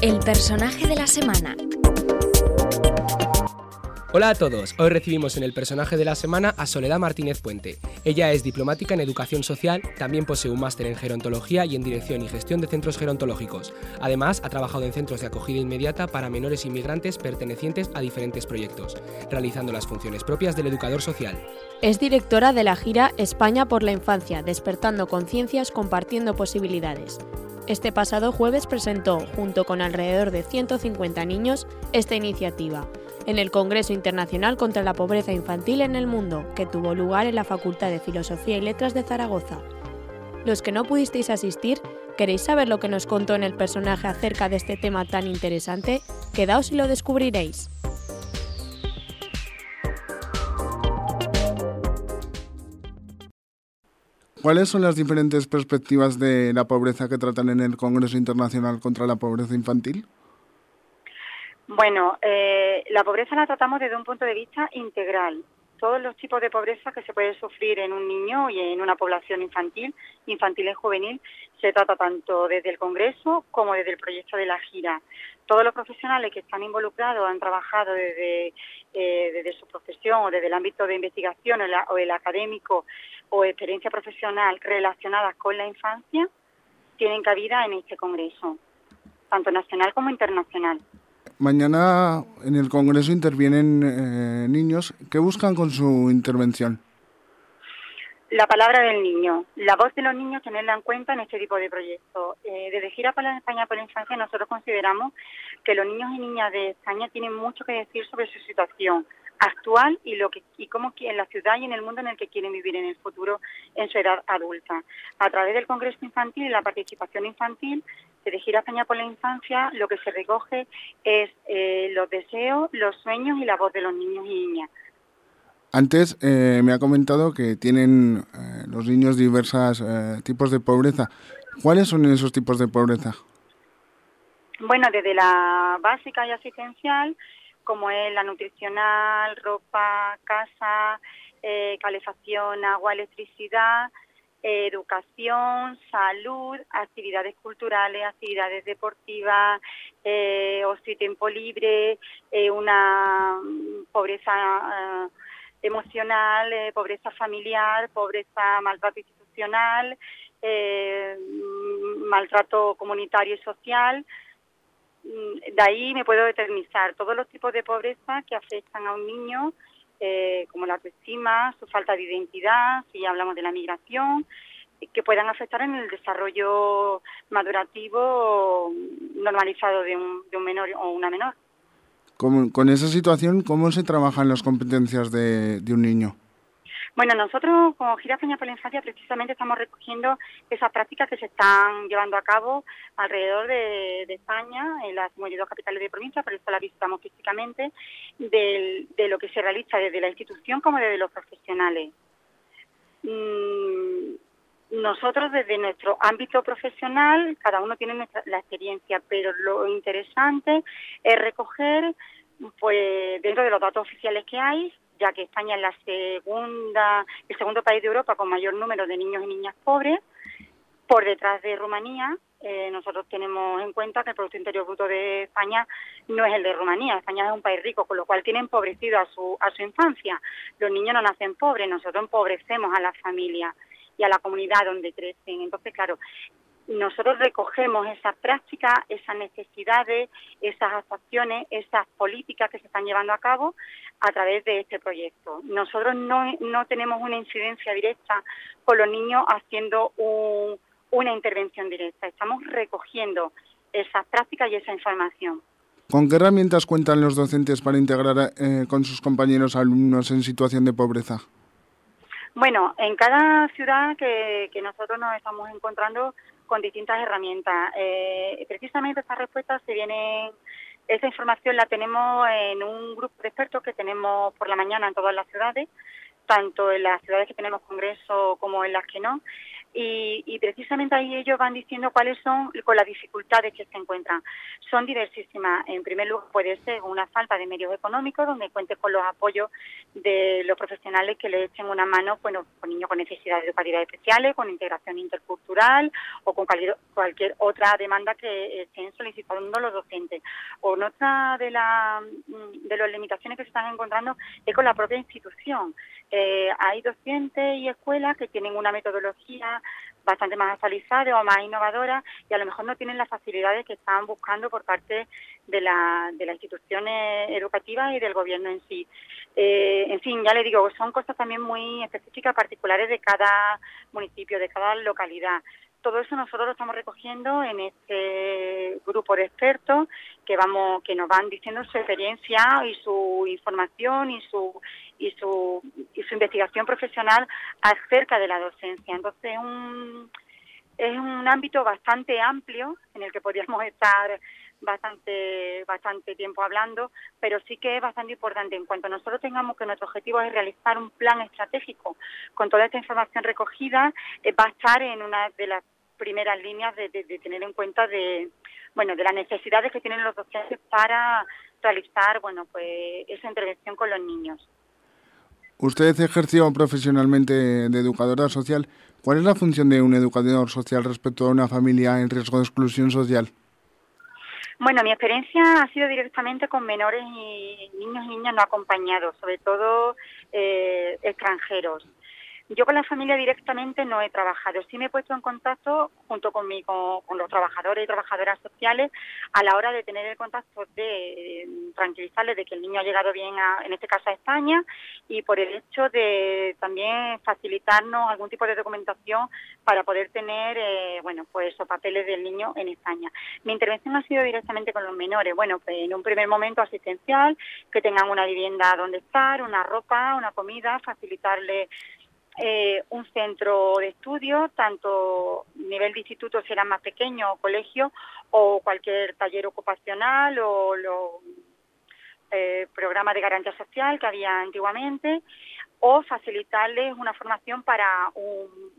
El personaje de la semana. Hola a todos, hoy recibimos en el personaje de la semana a Soledad Martínez Puente. Ella es diplomática en Educación Social, también posee un máster en Gerontología y en Dirección y Gestión de Centros Gerontológicos. Además, ha trabajado en centros de acogida inmediata para menores inmigrantes pertenecientes a diferentes proyectos, realizando las funciones propias del educador social. Es directora de la gira España por la Infancia, despertando conciencias, compartiendo posibilidades. Este pasado jueves presentó, junto con alrededor de 150 niños, esta iniciativa en el Congreso Internacional contra la Pobreza Infantil en el Mundo, que tuvo lugar en la Facultad de Filosofía y Letras de Zaragoza. Los que no pudisteis asistir, ¿queréis saber lo que nos contó en el personaje acerca de este tema tan interesante? Quedaos y lo descubriréis. ¿Cuáles son las diferentes perspectivas de la pobreza que tratan en el Congreso Internacional contra la Pobreza Infantil? Bueno, la pobreza la tratamos desde un punto de vista integral. Todos los tipos de pobreza que se puede sufrir en un niño y en una población infantil y juvenil, se trata tanto desde el Congreso como desde el proyecto de la gira. Todos los profesionales que están involucrados han trabajado desde su profesión o desde el ámbito de investigación o el académico o experiencia profesional relacionadas con la infancia, tienen cabida en este Congreso, tanto nacional como internacional. Mañana en el Congreso intervienen niños. ¿Qué buscan con su intervención? La palabra del niño, la voz de los niños, tenerla en cuenta en este tipo de proyectos. Desde Gira por la España por la Infancia nosotros consideramos que los niños y niñas de España tienen mucho que decir sobre su situación actual y cómo en la ciudad y en el mundo en el que quieren vivir en el futuro en su edad adulta. A través del Congreso Infantil y la participación infantil, desde Gira España por la Infancia, lo que se recoge es los deseos, los sueños y la voz de los niños y niñas. Antes me ha comentado que tienen los niños diversos tipos de pobreza. ¿Cuáles son esos tipos de pobreza? Bueno, desde la básica y asistencial, como es la nutricional, ropa, casa, calefacción, agua, electricidad, educación, salud, actividades culturales, actividades deportivas, ocio y tiempo libre, una pobreza emocional, pobreza familiar, pobreza, maltrato institucional, maltrato comunitario y social. De ahí me puedo eternizar todos los tipos de pobreza que afectan a un niño, como la autoestima, su falta de identidad, si hablamos de la migración, que puedan afectar en el desarrollo madurativo normalizado de un menor o una menor. Con esa situación, ¿cómo se trabajan las competencias de un niño? Bueno, nosotros como Gira España por la Infancia precisamente estamos recogiendo esas prácticas que se están llevando a cabo alrededor de España, en las 52 capitales de provincia, por eso las visitamos físicamente, de lo que se realiza desde la institución como desde los profesionales. Nosotros desde nuestro ámbito profesional, cada uno tiene la experiencia, pero lo interesante es recoger, pues dentro de los datos oficiales que hay, ya que España es el segundo país de Europa con mayor número de niños y niñas pobres, por detrás de Rumanía. Nosotros tenemos en cuenta que el Producto Interior Bruto de España no es el de Rumanía. España es un país rico, con lo cual tiene empobrecido a su infancia. Los niños no nacen pobres, nosotros empobrecemos a las familias y a la comunidad donde crecen. Entonces, claro, nosotros recogemos esas prácticas, esas necesidades, esas actuaciones, esas políticas que se están llevando a cabo a través de este proyecto. Nosotros no tenemos una incidencia directa con los niños haciendo una intervención directa. Estamos recogiendo esas prácticas y esa información. ¿Con qué herramientas cuentan los docentes para integrar con sus compañeros alumnos en situación de pobreza? Bueno, en cada ciudad que nosotros nos estamos encontrando con distintas herramientas. Precisamente estas respuestas esta información la tenemos en un grupo de expertos que tenemos por la mañana en todas las ciudades, tanto en las ciudades que tenemos congreso como en las que no, y precisamente ahí ellos van diciendo cuáles son con las dificultades que se encuentran. Son diversísimas. En primer lugar, puede ser una falta de medios económicos, donde cuentes con los apoyos de los profesionales que le echen una mano, bueno, con niños con necesidades educativas especiales, con integración intercultural o con cualquier otra demanda que estén solicitando los docentes. O otra de las limitaciones que se están encontrando es con la propia institución. Hay docentes y escuelas que tienen una metodología bastante más actualizada o más innovadora y a lo mejor no tienen las facilidades que están buscando por parte de las instituciones educativas y del gobierno en sí. En fin, ya le digo, son cosas también muy específicas, particulares de cada municipio, de cada localidad. Todo eso nosotros lo estamos recogiendo en este grupo de expertos que nos van diciendo su experiencia y su información y su investigación profesional acerca de la docencia. Entonces es un ámbito bastante amplio en el que podríamos estar bastante tiempo hablando, pero sí que es bastante importante. En cuanto nosotros tengamos que nuestro objetivo es realizar un plan estratégico con toda esta información recogida, va a estar en una de las primeras líneas de tener en cuenta de las necesidades que tienen los docentes para realizar esa intervención con los niños. Usted ejerció profesionalmente de educadora social. ¿Cuál es la función de un educador social respecto a una familia en riesgo de exclusión social? Bueno, mi experiencia ha sido directamente con menores y niños y niñas no acompañados, sobre todo extranjeros. Yo con la familia directamente no he trabajado. Sí me he puesto en contacto junto con los trabajadores y trabajadoras sociales a la hora de tener el contacto de tranquilizarles de que el niño ha llegado bien, en este caso a España, y por el hecho de también facilitarnos algún tipo de documentación para poder tener, esos papeles del niño en España. Mi intervención ha sido directamente con los menores. Bueno, pues en un primer momento asistencial, que tengan una vivienda donde estar, una ropa, una comida, facilitarles un centro de estudio, tanto nivel de instituto si eran más pequeños o colegio, o cualquier taller ocupacional o los programas de garantía social que había antiguamente, o facilitarles una formación para un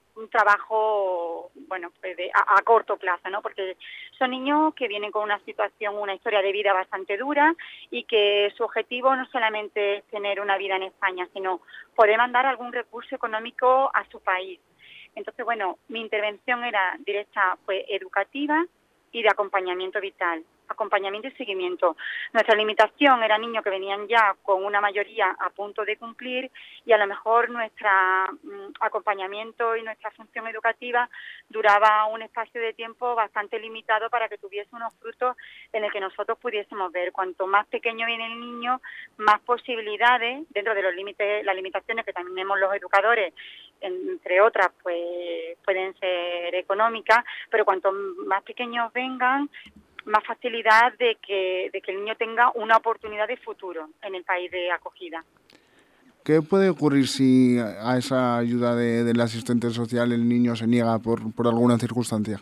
trabajo a corto plazo, ¿no? Porque son niños que vienen con una historia de vida bastante dura y que su objetivo no solamente es tener una vida en España, sino poder mandar algún recurso económico a su país. Entonces, mi intervención era directa, educativa y de acompañamiento vital, acompañamiento y seguimiento. Nuestra limitación era niños que venían ya con una mayoría a punto de cumplir y a lo mejor nuestro acompañamiento y nuestra función educativa duraba un espacio de tiempo bastante limitado para que tuviese unos frutos en el que nosotros pudiésemos ver. Cuanto más pequeño viene el niño, más posibilidades, dentro de los límites, las limitaciones que también tenemos los educadores, entre otras, pueden ser económicas, pero cuanto más pequeños vengan, más facilidad de que el niño tenga una oportunidad de futuro en el país de acogida. ¿Qué puede ocurrir si a esa ayuda del asistente social el niño se niega por alguna circunstancia?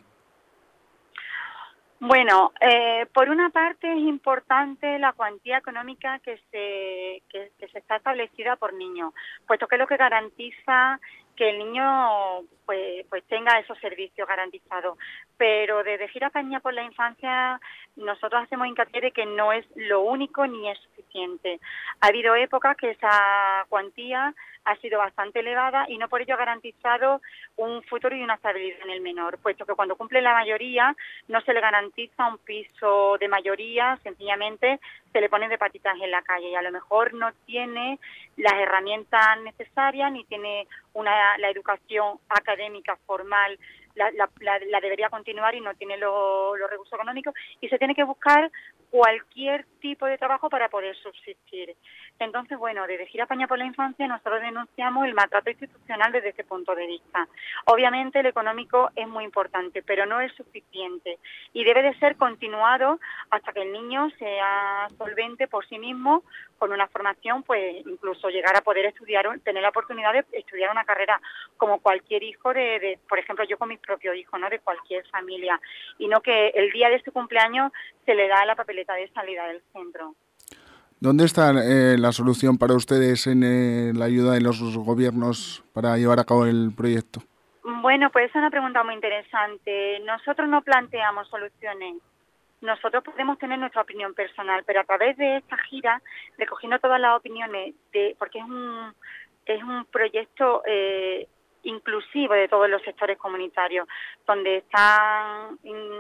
Bueno, por una parte es importante la cuantía económica que se está establecida por niño, puesto que es lo que garantiza que el niño pues tenga esos servicios garantizados. Pero desde Gira España por la Infancia nosotros hacemos hincapié de que no es lo único ni es suficiente. Ha habido épocas que esa cuantía ha sido bastante elevada y no por ello ha garantizado un futuro y una estabilidad en el menor, puesto que cuando cumple la mayoría no se le garantiza un piso de mayoría, sencillamente se le ponen de patitas en la calle y a lo mejor no tiene las herramientas necesarias ni tiene la educación académica formal, la debería continuar y no tiene los recursos económicos y se tiene que buscar cualquier tipo de trabajo para poder subsistir. Entonces, desde Gira España por la Infancia nosotros denunciamos el maltrato institucional desde ese punto de vista. Obviamente el económico es muy importante, pero no es suficiente y debe de ser continuado hasta que el niño sea solvente por sí mismo, con una formación, incluso llegar a poder estudiar, tener la oportunidad de estudiar una carrera como cualquier hijo de por ejemplo, yo con mis propios hijos, ¿no? De cualquier familia, y no que el día de su cumpleaños se le da la papeleta de salida del centro. ¿Dónde está la solución para ustedes en la ayuda de los gobiernos para llevar a cabo el proyecto? Bueno, pues es una pregunta muy interesante. Nosotros no planteamos soluciones. Nosotros podemos tener nuestra opinión personal, pero a través de esta gira, recogiendo todas las opiniones, porque es un proyecto inclusivo de todos los sectores comunitarios, donde están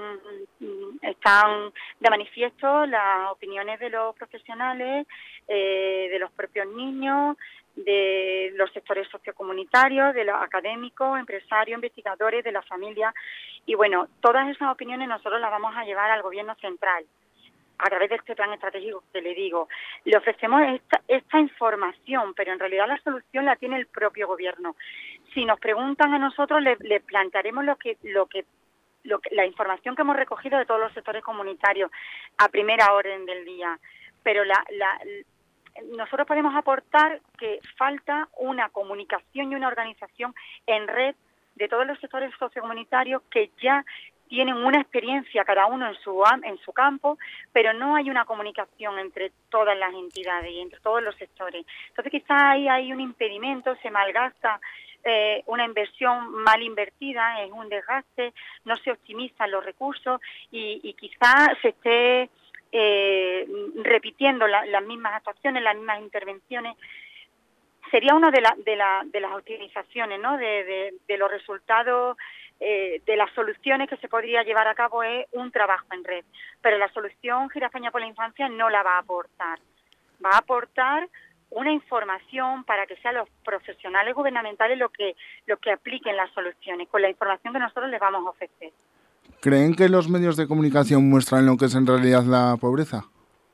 de manifiesto las opiniones de los profesionales, de los propios niños, de los sectores sociocomunitarios, de los académicos, empresarios, investigadores, de la familia. Y bueno, todas esas opiniones nosotros las vamos a llevar al gobierno central a través de este plan estratégico que le digo. Le ofrecemos esta información, pero en realidad la solución la tiene el propio gobierno. Si nos preguntan a nosotros, les plantearemos la información que hemos recogido de todos los sectores comunitarios a primera orden del día. Pero nosotros podemos aportar que falta una comunicación y una organización en red de todos los sectores sociocomunitarios que ya tienen una experiencia cada uno en su campo, pero no hay una comunicación entre todas las entidades y entre todos los sectores. Entonces quizás ahí hay un impedimento, se malgasta una inversión mal invertida, es un desgaste, no se optimizan los recursos y quizás se esté repitiendo las mismas actuaciones, las mismas intervenciones. Sería una de las optimizaciones, ¿no? de los resultados, de las soluciones que se podría llevar a cabo es un trabajo en red. Pero la solución Gira España por la Infancia no la va a aportar. Va a aportar una información para que sean los profesionales gubernamentales los que apliquen las soluciones, con la información que nosotros les vamos a ofrecer. ¿Creen que los medios de comunicación muestran lo que es en realidad la pobreza?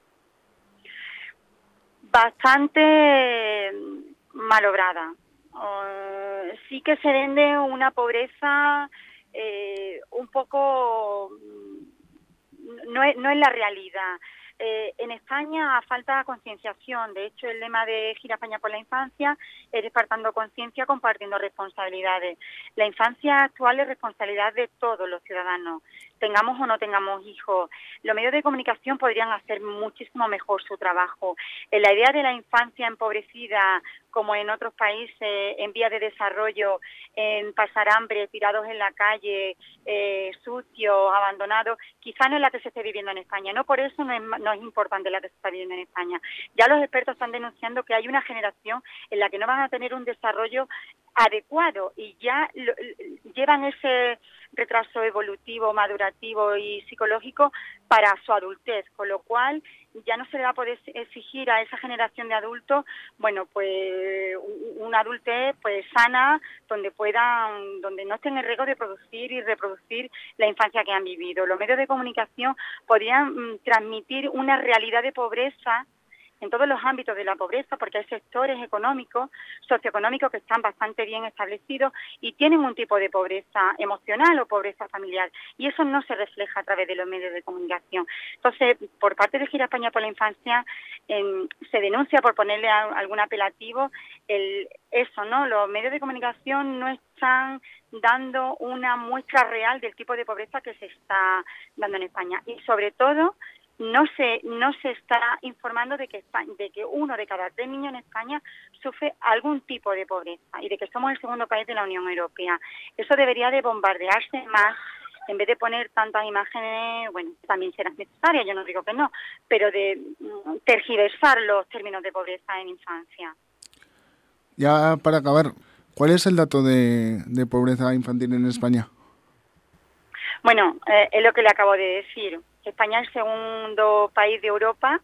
Bastante malobrada. Sí que se vende una pobreza un poco... No es la realidad. En España falta concienciación. De hecho, el lema de Gira España por la Infancia es despertando conciencia, compartiendo responsabilidades. La infancia actual es responsabilidad de todos los ciudadanos, tengamos o no tengamos hijos. Los medios de comunicación podrían hacer muchísimo mejor su trabajo. La idea de la infancia empobrecida, como en otros países en vías de desarrollo, en pasar hambre, tirados en la calle, sucios, abandonados, quizá no es la que se esté viviendo en España. No por eso no es importante la que se está viviendo en España. Ya los expertos están denunciando que hay una generación en la que no van a tener un desarrollo adecuado y ya llevan ese retraso evolutivo, madurativo y psicológico para su adultez, con lo cual ya no se le va a poder exigir a esa generación de adultos, bueno, pues una adultez pues sana, donde no estén en riesgo de producir y reproducir la infancia que han vivido. Los medios de comunicación podrían transmitir una realidad de pobreza en todos los ámbitos de la pobreza, porque hay sectores económicos, socioeconómicos que están bastante bien establecidos y tienen un tipo de pobreza emocional o pobreza familiar, y eso no se refleja a través de los medios de comunicación. Entonces, por parte de Gira España por la Infancia, se denuncia, por ponerle algún apelativo, eso, ¿no? Los medios de comunicación no están dando una muestra real del tipo de pobreza que se está dando en España, y sobre todo no se está informando de que 1 de cada 3 niños en España sufre algún tipo de pobreza y de que somos el segundo país de la Unión Europea. Eso debería de bombardearse más, en vez de poner tantas imágenes, bueno, también serán necesarias, yo no digo que no, pero de tergiversar los términos de pobreza en infancia. Ya para acabar, ¿cuál es el dato de pobreza infantil en España? Bueno, es lo que le acabo de decir. España es el segundo país de Europa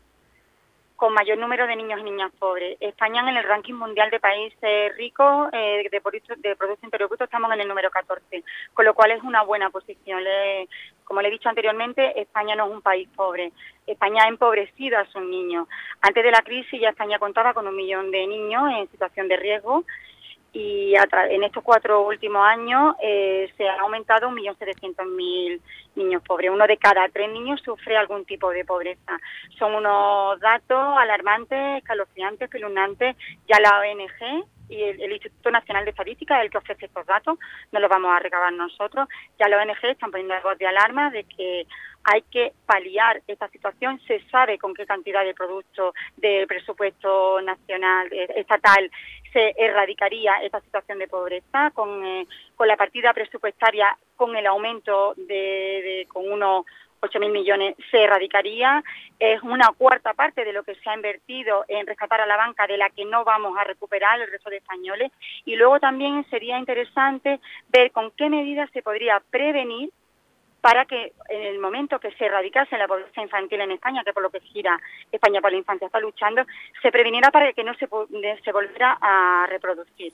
con mayor número de niños y niñas pobres. España en el ranking mundial de países ricos de Producto Interior Bruto estamos en el número 14, con lo cual es una buena posición. Como le he dicho anteriormente, España no es un país pobre. España ha empobrecido a sus niños. Antes de la crisis ya España contaba con 1 millón de niños en situación de riesgo, y en estos 4 últimos años se han aumentado 1.700.000 niños pobres. 1 de cada 3 niños sufre algún tipo de pobreza. Son unos datos alarmantes, escalofriantes, espeluznantes. Ya la ONG y el Instituto Nacional de Estadística es el que ofrece estos datos, no los vamos a recabar nosotros. Ya los ONG están poniendo la voz de alarma de que hay que paliar esta situación. Se sabe con qué cantidad de producto del presupuesto nacional, estatal, se erradicaría esta situación de pobreza, con la partida presupuestaria, con el aumento con unos 8.000 millones se erradicaría. Es una cuarta parte de lo que se ha invertido en rescatar a la banca, de la que no vamos a recuperar el resto de españoles. Y luego también sería interesante ver con qué medidas se podría prevenir para que en el momento que se erradicase la pobreza infantil en España, que por lo que gira España por la Infancia está luchando, se previniera para que no se volviera a reproducir.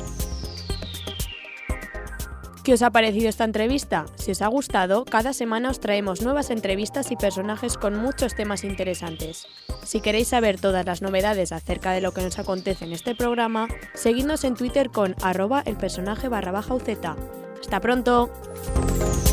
¿Qué os ha parecido esta entrevista? Si os ha gustado, cada semana os traemos nuevas entrevistas y personajes con muchos temas interesantes. Si queréis saber todas las novedades acerca de lo que nos acontece en este programa, seguidnos en Twitter con @elpersonaje_UZ. ¡Hasta pronto!